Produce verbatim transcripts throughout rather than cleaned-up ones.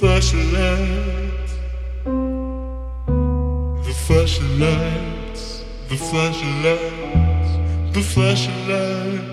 flashlights, the flashlights, the flashlights, the flashlights.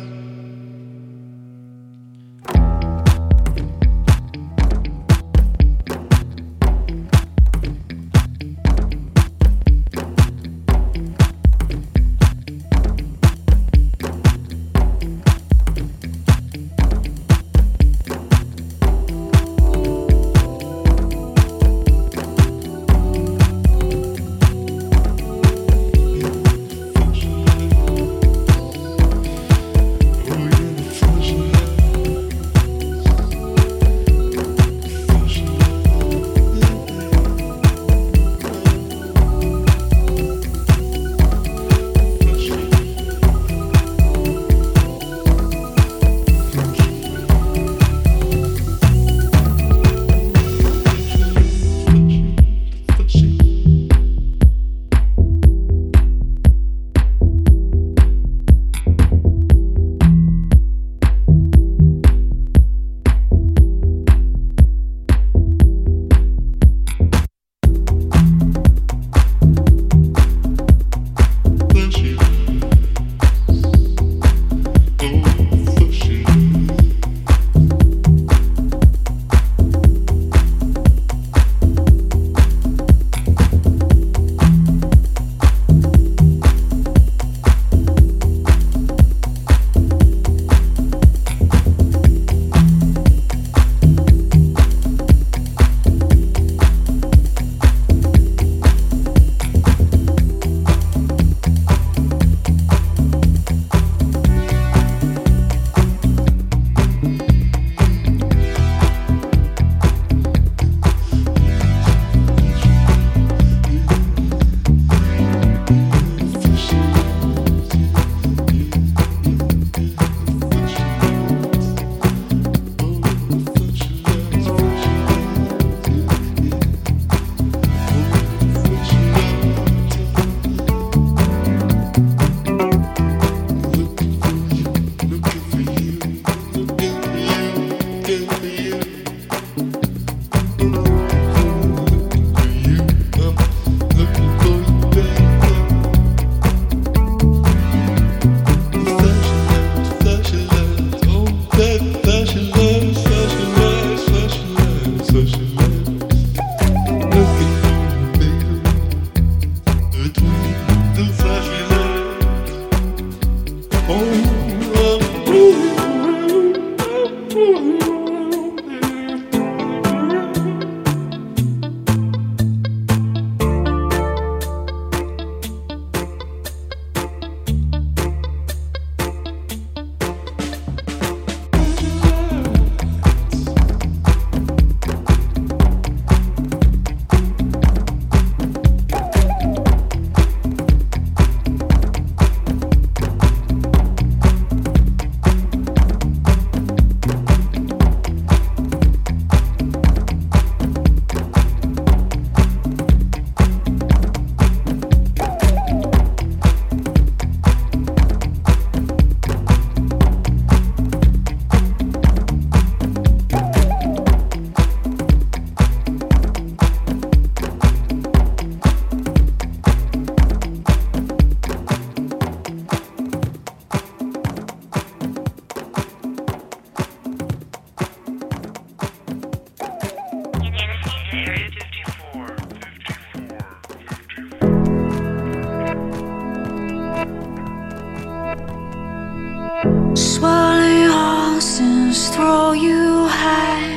Swirling horses throw you high,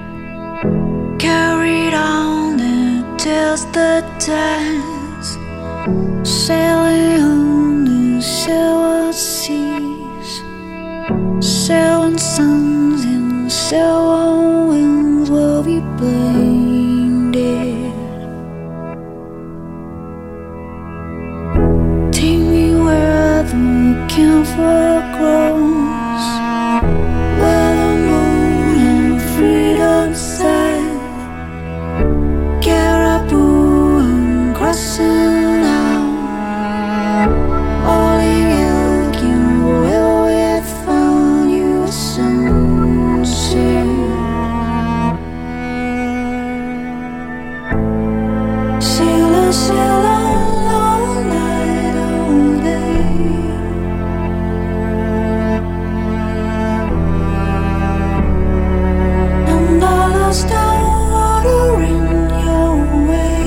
carried on until the dance, sailing on the silver seas, sailing suns and silver winds will be blinded. Take me where the camphor grows, where the moon and freedom set, caribou and crossing out, all in elk and will we found you a sunset. sail all, all night, all day. And all lost our water in your way.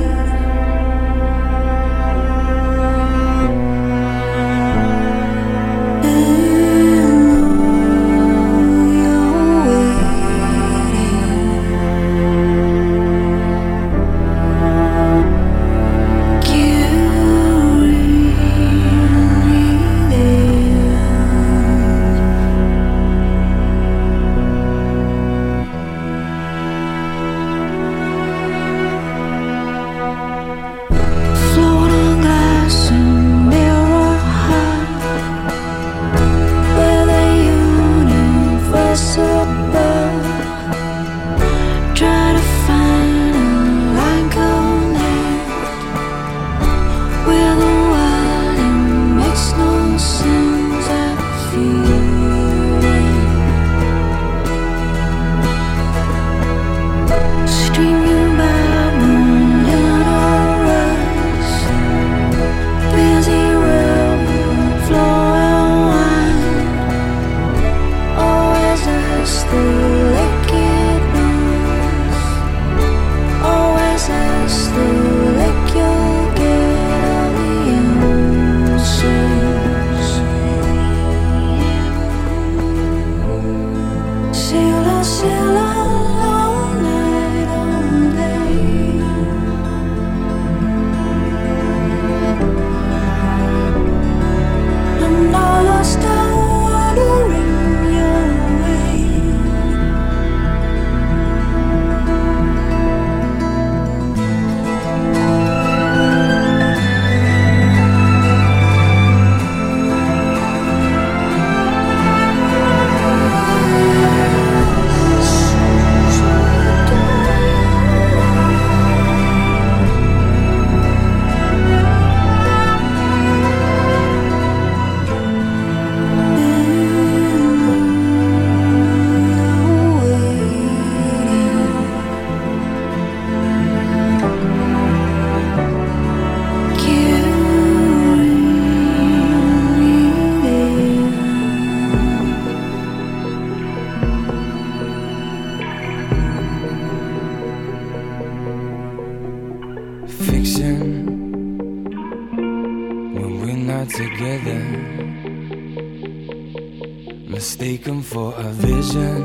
Mistaken for a vision,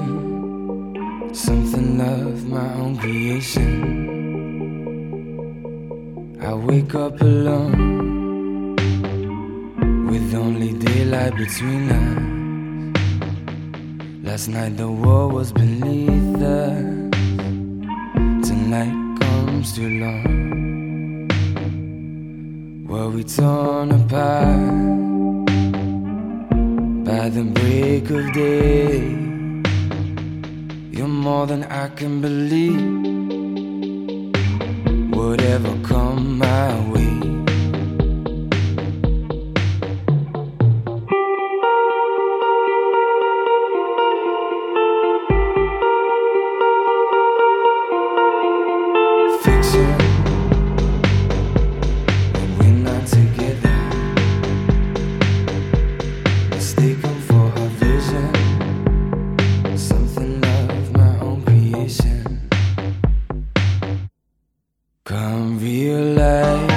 something of my own creation. I wake up alone, with only daylight between us. Last night the war was beneath us. Tonight comes too long. Were we torn apart by the break of day? You're more than I can believe. Whatever come my way. Come realize,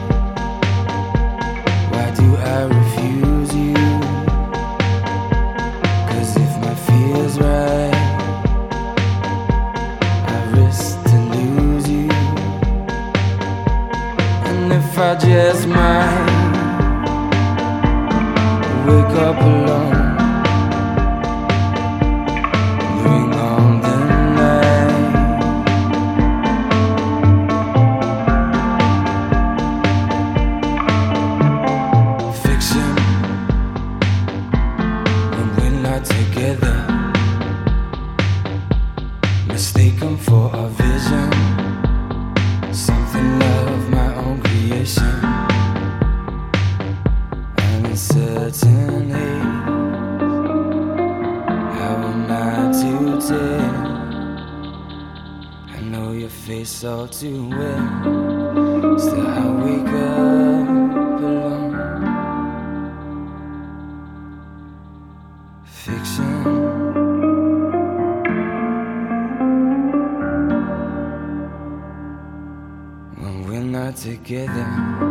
why do I refuse you? 'Cause if my fear's right, I risk to lose you. And if I just might wake up alone, bring on the night. Fiction, when we're not together, mistaken for a vision, something of my own creation. I'm uncertain, how am I to tell? I know your face all too well. Still I wake up alone. Fiction. When we're not together.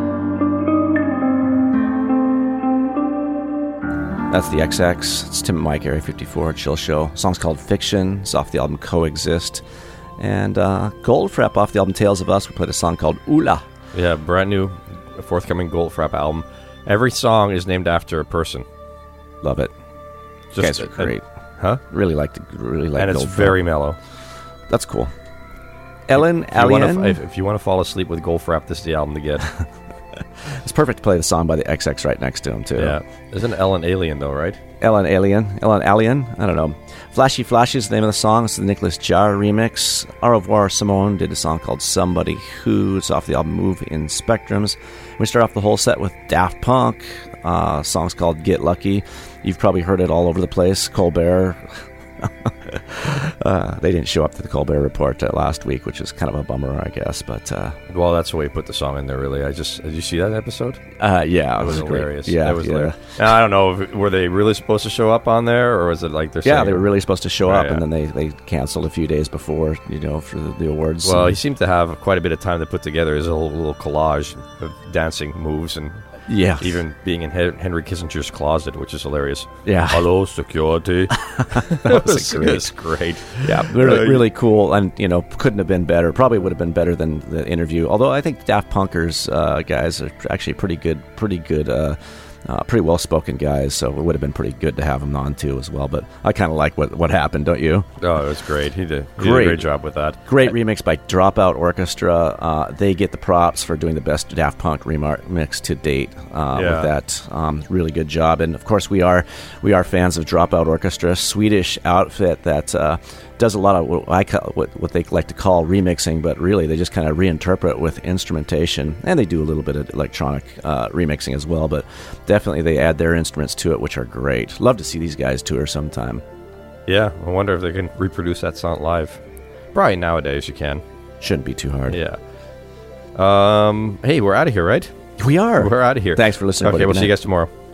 That's the X X. It's Tim and Mike, Area fifty-four, Chill Show. The song's called Fiction. It's off the album Coexist. And uh, Goldfrapp off the album Tales of Us. We played a song called Oola. Yeah, brand new, forthcoming Goldfrapp album. Every song is named after a person. Love it. Just, you guys are great. And, huh? Really like to, really like And it's Goldfrapp. very mellow. That's cool. Ellen if you wanna, Allien. if, if you want to fall asleep with Goldfrapp, this is the album to get. It's perfect to play the song by the X X right next to him, too. Yeah. Isn't Ellen Alien, though, right? Ellen Alien. Ellen Alien? I don't know. Flashy Flashy is the name of the song. It's the Nicholas Jar remix. Au revoir Simone did a song called Somebody Who. It's off the album Move in Spectrums. We start off the whole set with Daft Punk. Uh, song's called Get Lucky. You've probably heard it all over the place. Colbert. uh, they didn't show up to the Colbert Report uh, last week, which is kind of a bummer, I guess. But uh, well, that's the way he put the song in there. Really, I just did you see that episode? Uh, yeah, it it was, was hilarious. Great. Yeah, it was yeah. hilarious. Now, I don't know. If, were they really supposed to show up on there, or was it like they're yeah, saying, they were really supposed to show Right, up, yeah. and then they, they canceled a few days before, you know, for the, the awards. Well, and, he seemed to have quite a bit of time to put together his little, little collage of dancing moves and yeah, even being in Hen- Henry Kissinger's closet, which is hilarious. Yeah. Hello, security. that was it great. was great. Yeah, really, really cool, and you know, couldn't have been better. Probably would have been better than the interview. Although I think Daft Punkers uh, guys are actually pretty good, pretty good, uh, uh, pretty well spoken guys. So it would have been pretty good to have them on too as well. But I kind of like what what happened, don't you? Oh, it was great. He did, he did Great. a great job with that. Great remix by Dropout Orchestra. Uh, they get the props for doing the best Daft Punk remix to date uh, Yeah. with that. Um, really good job. And of course, we are we are fans of Dropout Orchestra, Swedish outfit that uh, does a lot of what I call, what, what they like to call remixing, but really they just kind of reinterpret with instrumentation, and they do a little bit of electronic uh, remixing as well. But definitely they add their instruments to it, which are great. Love to see these guys tour sometime. Yeah, I wonder if they can reproduce that sound live. Probably nowadays you can. Shouldn't be too hard. Yeah. Um. Hey, we're out of here, right? We are. We're out of here. Thanks for listening. Okay, buddy. we'll Good see you night. guys tomorrow.